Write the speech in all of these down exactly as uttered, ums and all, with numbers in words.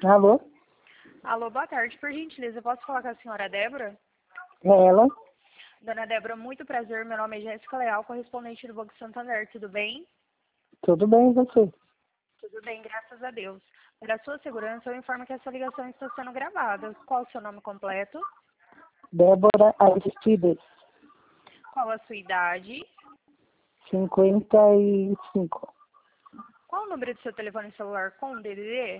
Alô? Alô, boa tarde. Por gentileza, eu posso falar com a senhora Débora? É ela? Dona Débora, muito prazer. Meu nome é Jéssica Leal, correspondente do Banco Santander. Tudo bem? Tudo bem, e você? Tudo bem, graças a Deus. Para sua segurança, eu informo que essa ligação está sendo gravada. Qual o seu nome completo? Débora Aristides, Qual a sua idade? cinquenta e cinco. Qual o número do seu telefone celular com D D D?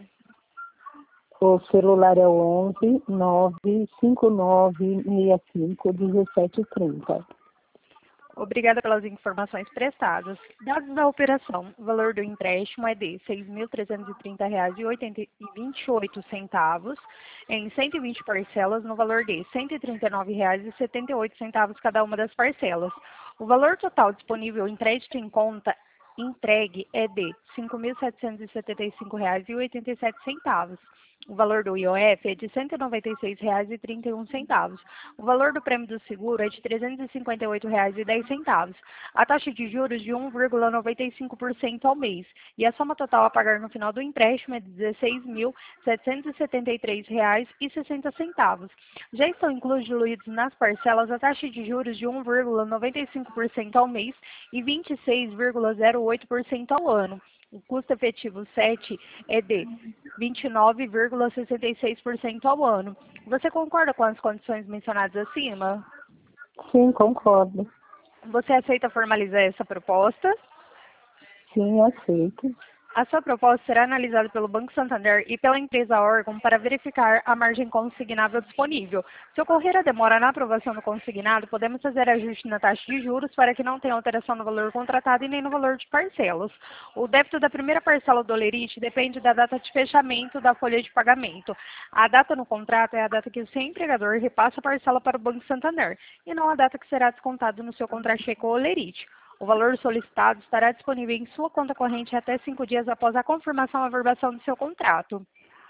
O celular é o onze, nove cinco nove seis cinco, um sete três zero. Obrigada pelas informações prestadas. Dados da operação, o valor do empréstimo é de seis mil trezentos e trinta reais e vinte e oito centavos em cento e vinte parcelas no valor de cento e trinta e nove reais e setenta e oito centavos cada uma das parcelas. O valor total disponível em crédito em conta entregue é de cinco mil setecentos e setenta e cinco reais e oitenta e sete centavos. O valor do I O F é de cento e noventa e seis reais e trinta e um centavos. O valor do prêmio do seguro é de trezentos e cinquenta e oito reais e dez centavos. A taxa de juros de um vírgula noventa e cinco por cento ao mês. E a soma total a pagar no final do empréstimo é de dezesseis mil setecentos e setenta e três reais e sessenta centavos. Já estão incluídos nas parcelas a taxa de juros de um vírgula noventa e cinco por cento ao mês e vinte e seis vírgula zero oito por cento ao ano. O custo efetivo sete é de vinte e nove vírgula sessenta e seis por cento ao ano. Você concorda com as condições mencionadas acima? Sim, concordo. Você aceita formalizar essa proposta? Sim, aceito. A sua proposta será analisada pelo Banco Santander e pela empresa órgão para verificar a margem consignável disponível. Se ocorrer a demora na aprovação do consignado, podemos fazer ajuste na taxa de juros para que não tenha alteração no valor contratado e nem no valor de parcelas. O débito da primeira parcela do Olerite depende da data de fechamento da folha de pagamento. A data no contrato é a data que o seu empregador repassa a parcela para o Banco Santander e não a data que será descontado no seu contra-cheque ou Olerite. O valor solicitado estará disponível em sua conta corrente até cinco dias após a confirmação e averbação do seu contrato.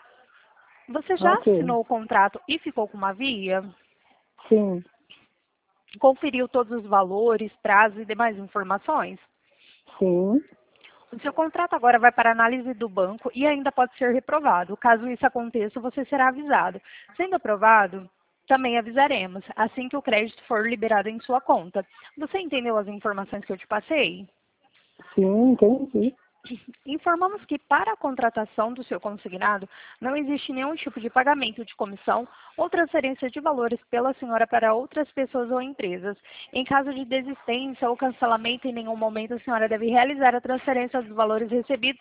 Você já Ok. assinou o contrato e ficou com uma via? Sim, Conferiu todos os valores, prazos e demais informações? sim. O seu contrato agora vai para análise do banco e ainda pode ser reprovado. Caso isso aconteça, você será avisado. Sendo aprovado, também avisaremos, assim que o crédito for liberado em sua conta. Você entendeu as informações que eu te passei? Sim, entendi. Informamos que para a contratação do seu consignado não existe nenhum tipo de pagamento de comissão ou transferência de valores pela senhora para outras pessoas ou empresas. Em caso de desistência ou cancelamento, em nenhum momento a senhora deve realizar a transferência dos valores recebidos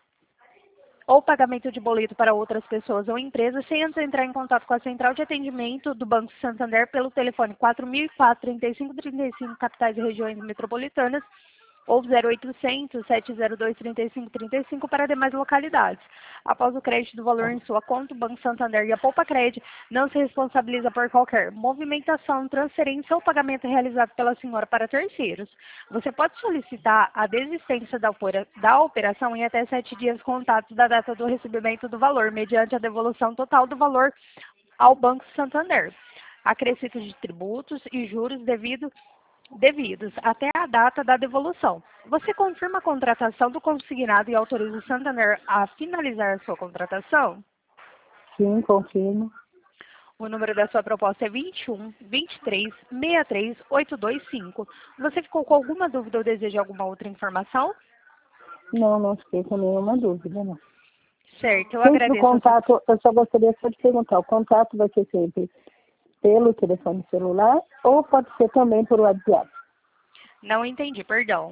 ou pagamento de boleto para outras pessoas ou empresas sem antes entrar em contato com a central de atendimento do Banco Santander pelo telefone quatro mil e quatro, trinta e cinco trinta e cinco, capitais e regiões metropolitanas, ou zero oitocentos, sete zero dois, trinta e cinco trinta e cinco para demais localidades. Após o crédito do valor em sua conta, o Banco Santander e a Poupa Cred não se responsabiliza por qualquer movimentação, transferência ou pagamento realizado pela senhora para terceiros. Você pode solicitar a desistência da opera- da operação em até sete dias contados da data do recebimento do valor, mediante a devolução total do valor ao Banco Santander, acrescido de tributos e juros devido devidos até a data da devolução. Você confirma a contratação do consignado e autoriza o Santander a finalizar a sua contratação? Sim, confirmo. O número da sua proposta é vinte e um, vinte e três, sessenta e três, oitocentos e vinte e cinco. Você ficou com alguma dúvida ou deseja alguma outra informação? Não, não fiquei com nenhuma dúvida, não. Certo, eu Sempre o agradeço a sua... contato, eu só gostaria só de perguntar, o contato vai ser sempre pelo telefone celular ou pode ser também por WhatsApp? Não entendi, perdão.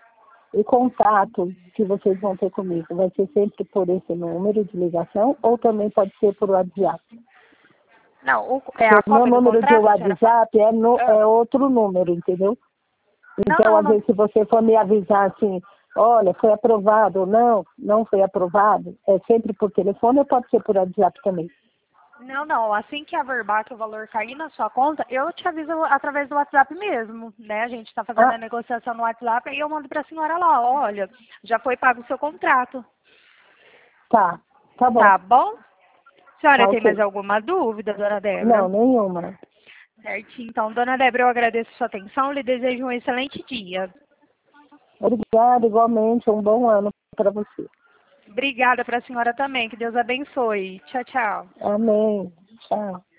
O contato que vocês vão ter comigo vai ser sempre por esse número de ligação ou também pode ser por WhatsApp? Não, o, é Porque a o meu cópia do número de contrato, senhora? WhatsApp é, no, Ah, é outro número, entendeu? Não, Então, não, às não. vezes, se você for me avisar assim, olha, foi aprovado ou não, não foi aprovado, é sempre por telefone ou pode ser por WhatsApp também? Não, não. Assim que averbar que o valor cair na sua conta, eu te aviso através do WhatsApp mesmo, né? A gente está fazendo Ah, a negociação no WhatsApp e eu mando para a senhora lá, olha, já foi pago o seu contrato. tá, tá bom, Tá bom? Senhora, tá tem mais ok. alguma dúvida, dona Não, Débora? nenhuma. Certinho. Então, dona Débora, eu agradeço a sua atenção e lhe desejo um excelente dia. Obrigada, igualmente, um bom ano para você. Obrigada para a senhora também. Que Deus abençoe. Tchau, tchau. Amém. Tchau.